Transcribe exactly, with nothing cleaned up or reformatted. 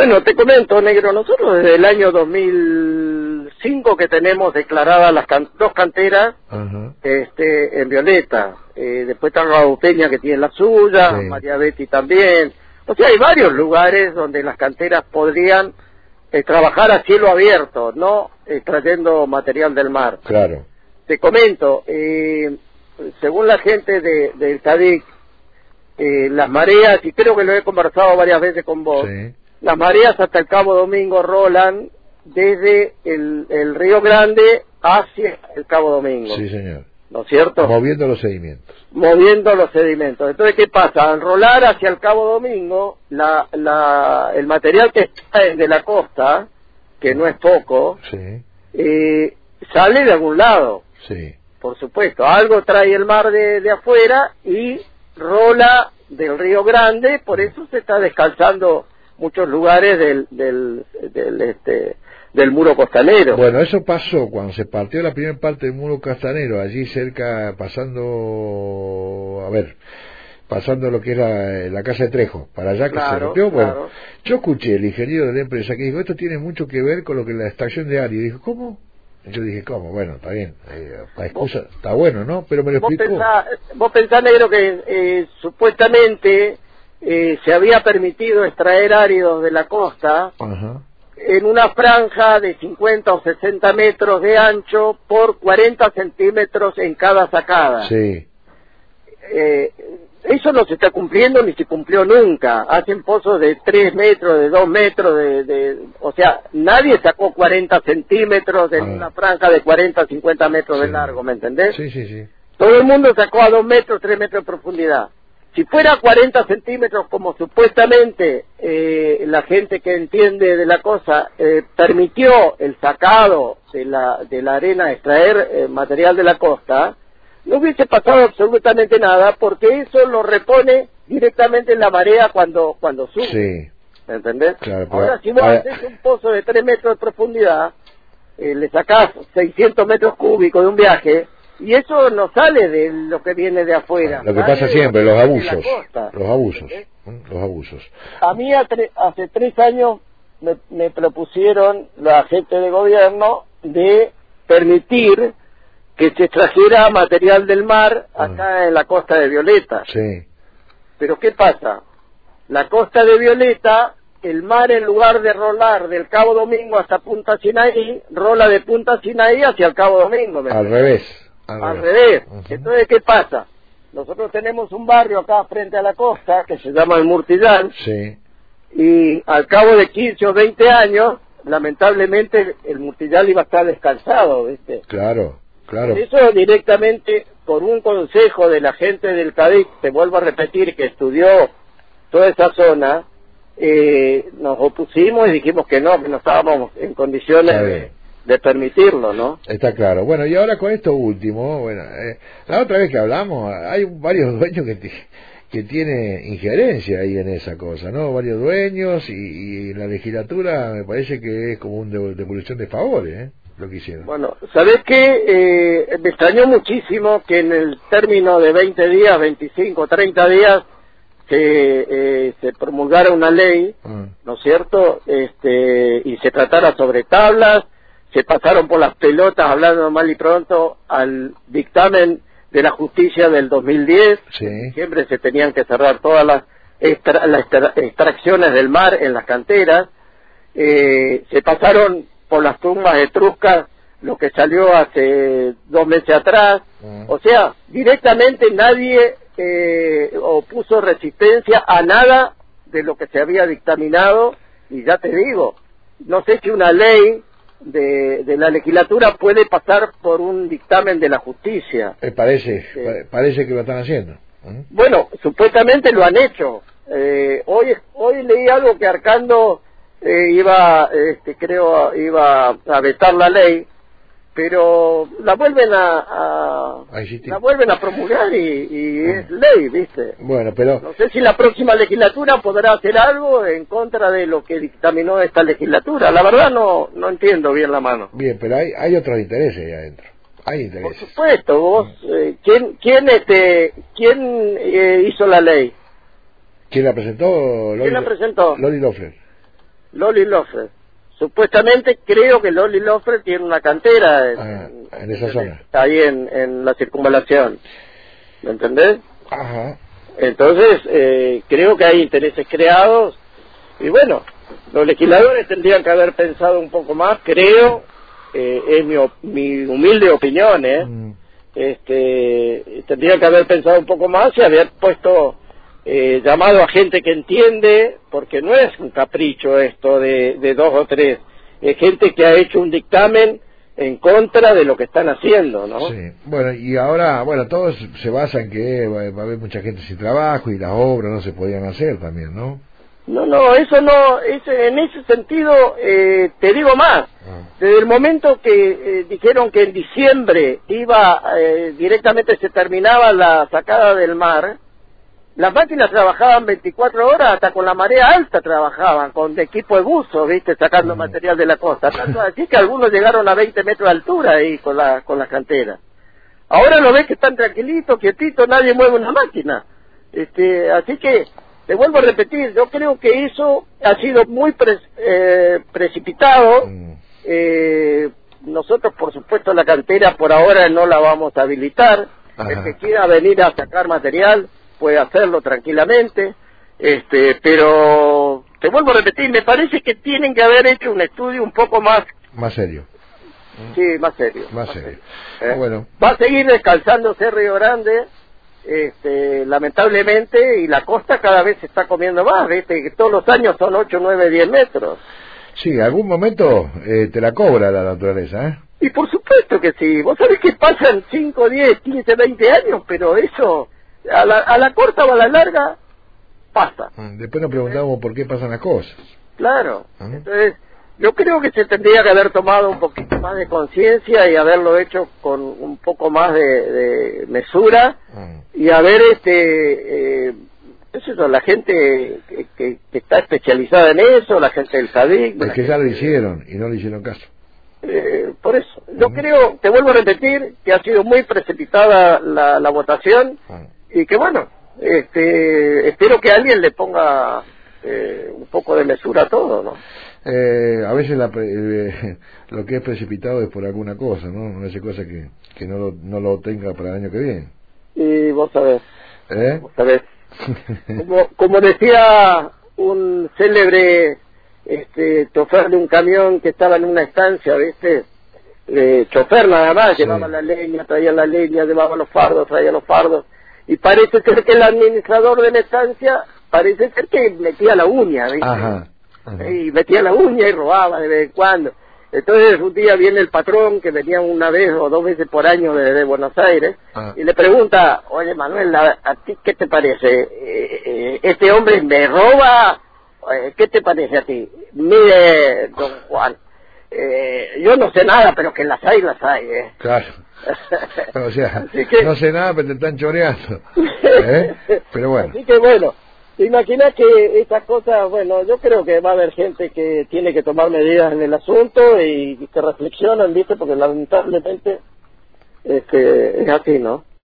Bueno, te comento, negro, nosotros desde el año dos mil cinco que tenemos declaradas las can dos canteras uh-huh. este, en Violeta. Eh, después está Gauteña que tiene la suya, sí. María Betty también. O sea, hay varios lugares donde las canteras podrían eh, trabajar a cielo abierto, no extrayendo material del mar. Claro. Te comento, eh, según la gente de, del CADIC, eh, las mareas, y creo que lo he conversado varias veces con vos, sí. Las mareas hasta el Cabo Domingo rolan desde el, el Río Grande hacia el Cabo Domingo. Sí, señor. ¿No es cierto? Moviendo los sedimentos. Moviendo los sedimentos. Entonces, ¿qué pasa? Al rolar hacia el Cabo Domingo, la, la, el material que está de la costa, que no es poco, sí. eh, sale de algún lado. Sí. Por supuesto. Algo trae el mar de, de afuera y rola del Río Grande, por eso se está descalzando muchos lugares del, del, del, este, del muro costanero. Bueno, eso pasó cuando se partió la primera parte del muro costanero, allí cerca, pasando, a ver, pasando lo que era la casa de Trejo, para allá que claro, se rompió. Bueno, claro. Yo escuché el ingeniero de la empresa que dijo, esto tiene mucho que ver con lo que la extracción de Ari. Y dijo, ¿cómo? Yo dije, ¿cómo? Bueno, está bien, eh, la excusa ¿Vos? Está bueno, ¿no? Pero me lo vos explicó. Pensá, vos pensás, negro, que eh, supuestamente eh, se había permitido extraer áridos de la costa Ajá. en una franja de cincuenta o sesenta metros de ancho por cuarenta centímetros en cada sacada. Sí. Eh, eso no se está cumpliendo ni se cumplió nunca. Hacen pozos de tres metros, de dos metros, de, de, o sea, nadie sacó cuarenta centímetros en ah. una franja de cuarenta, cincuenta metros sí. de largo, ¿me entendés? Sí, sí, sí. Todo el mundo sacó a dos metros, tres metros de profundidad. Si fuera cuarenta centímetros, como supuestamente eh, la gente que entiende de la cosa eh, permitió el sacado de la, de la arena, extraer eh, material de la costa, no hubiese pasado absolutamente nada, porque eso lo repone directamente en la marea cuando cuando sube. Sí. ¿Me entendés? Claro, pero, ahora, si vos ahora... haces un pozo de tres metros de profundidad, eh, le sacás seiscientos metros cúbicos de un viaje, y eso no sale de lo que viene de afuera. Lo que pasa siempre, los abusos. Los abusos. ¿Entendés? Los abusos. A mí hace tres años me, me propusieron la gente de gobierno de permitir que se extrajera material del mar acá ah. en la costa de Violeta. Sí. Pero ¿qué pasa? La costa de Violeta, el mar en lugar de rolar del Cabo Domingo hasta Punta Sinaí, rola de Punta Sinaí hacia el Cabo Domingo. Al revés. Al, al revés. revés. Uh-huh. Entonces, ¿qué pasa? Nosotros tenemos un barrio acá frente a la costa que se llama el Murtillán. Sí. Y al cabo de quince o veinte años, lamentablemente el Murtillán iba a estar descalzado, ¿viste? Claro. Claro. Eso directamente por un consejo de la gente del CADIC, te vuelvo a repetir, que estudió toda esa zona, eh, nos opusimos y dijimos que no, que no estábamos en condiciones de, de permitirlo, ¿no? Está claro. Bueno, y ahora con esto último, bueno, eh, la otra vez que hablamos, hay varios dueños que, t- que tienen injerencia ahí en esa cosa, ¿no? Varios dueños y, y la legislatura me parece que es como una de- devolución de favores, ¿eh? Lo que hicieron. Bueno, ¿sabés qué? Eh, me extrañó muchísimo que en el término de veinte días, veinticinco, treinta días, se, eh, se promulgara una ley, ah. ¿no es cierto? Este, y se tratara sobre tablas, se pasaron por las pelotas, hablando mal y pronto, al dictamen de la justicia del dos mil diez. Sí. En diciembre se tenían que cerrar todas las, extra, las extra, extracciones del mar en las canteras. Eh, se pasaron por las tumbas etruscas lo que salió hace dos meses atrás. Uh-huh. O sea, directamente nadie eh, opuso resistencia a nada de lo que se había dictaminado, y ya te digo, no sé si una ley de, de la legislatura puede pasar por un dictamen de la justicia. Eh, parece, eh, parece que lo están haciendo. ¿Uh-huh? Bueno, supuestamente lo han hecho. Eh, hoy, hoy leí algo que Arcando Eh, iba, este, creo, iba a vetar la ley, pero la vuelven a, a la vuelven a promulgar y, y es ley, ¿viste? Bueno, pero no sé si la próxima legislatura podrá hacer algo en contra de lo que dictaminó esta legislatura. La verdad no no entiendo bien la mano. Bien, pero hay hay otros intereses ahí adentro. Hay intereses. Por supuesto, vos, eh, ¿quién quién este quién eh, hizo la ley? ¿Quién la presentó? Loli, ¿Quién la presentó? Loli Loeffler. Loli Loeffler. Supuestamente creo que Loli Loeffler tiene una cantera en, ah, en esa en, zona. Ahí en, en la circunvalación. ¿Me entendés? Ajá. Entonces, eh, creo que hay intereses creados y bueno, los legisladores tendrían que haber pensado un poco más, creo, eh, es mi, mi humilde opinión, ¿eh? Mm. Este, tendrían que haber pensado un poco más y haber puesto, eh, llamado a gente que entiende, porque no es un capricho esto de, de dos o tres, es gente que ha hecho un dictamen en contra de lo que están haciendo, ¿no? Sí, bueno, y ahora, bueno, todos se basan en que va a haber mucha gente sin trabajo y las obras no se podían hacer también, ¿no? No, no, eso no, ese, en ese sentido, eh, te digo más, ah. desde el momento que eh, dijeron que en diciembre iba, eh, directamente se terminaba la sacada del mar, las máquinas trabajaban veinticuatro horas, hasta con la marea alta trabajaban, con equipo de buzo, viste, sacando uh-huh. material de la costa, tanto así que algunos llegaron a veinte metros de altura ahí con la, con la cantera. Ahora lo ves que están tranquilitos, quietitos, nadie mueve una máquina, este, así que, te vuelvo a repetir, yo creo que eso ha sido muy pre, eh, precipitado, uh-huh. eh, nosotros por supuesto la cantera por ahora no la vamos a habilitar, uh-huh. el que quiera venir a sacar material, puede hacerlo tranquilamente, este, pero te vuelvo a repetir, me parece que tienen que haber hecho un estudio un poco más más serio. Sí, más serio. Más serio. ¿Eh? Bueno. Va a seguir descalzándose Río Grande, este, lamentablemente, y la costa cada vez se está comiendo más, ¿viste? Que todos los años son ocho, nueve, diez metros. Sí, algún momento eh, te la cobra la naturaleza, ¿eh? Y por supuesto que sí. Vos sabés que pasan cinco, diez, quince, veinte años, pero eso... A la, a la corta o a la larga pasa. Después nos preguntamos por qué pasan las cosas. Claro. ¿Ah? Entonces, yo creo que se tendría que haber tomado un poquito más de conciencia y haberlo hecho con un poco más de, de mesura ah. y haber este eh, eso, la gente que, que, que está especializada en eso, la gente del S A D I C. Es que ya lo hicieron y no le hicieron caso. Eh, por eso, yo uh-huh. creo, te vuelvo a repetir, que ha sido muy precipitada la, la votación. Uh-huh. Y que bueno, este, espero que alguien le ponga eh, un poco de mesura a todo, ¿no? Eh, a veces la, eh, lo que es precipitado es por alguna cosa, ¿no? No es cosa que, que no, lo, no lo tenga para el año que viene. Y vos sabés, ¿Eh? vos sabés. como, como decía un célebre este, chofer de un camión que estaba en una estancia, ¿viste? Eh, chofer nada más, sí. Llevaba la leña, traía la leña, llevaba los fardos, traía los fardos. Y parece ser que el administrador de la estancia, parece ser que metía la uña, ¿viste? Ajá, ajá. Y metía la uña y robaba de vez en cuando. Entonces un día viene el patrón, que venía una vez o dos veces por año de, de Buenos Aires, ajá. y le pregunta, oye Manuel, ¿a, a ti qué te parece? Eh, eh, ¿Este hombre me roba? Eh, ¿Qué te parece a ti? Mire, don Juan, eh, yo no sé nada, pero que las hay, las hay, ¿eh? Claro. O sea, que, no sé nada, pero te están choreando. ¿Eh? Pero bueno. Así que bueno, te imaginas que estas cosas, bueno, yo creo que va a haber gente que tiene que tomar medidas en el asunto y, y que reflexionan, ¿viste? Porque lamentablemente este, es así, ¿no?